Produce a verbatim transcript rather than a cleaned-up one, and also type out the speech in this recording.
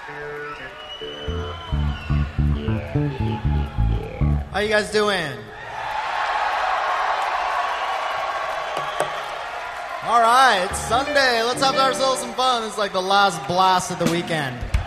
How you guys doing? All right, it's Sunday. Let's have ourselves some fun. It's like the last blast of the weekend.